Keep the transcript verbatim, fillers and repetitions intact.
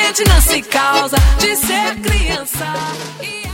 mente não se causa de ser criança. E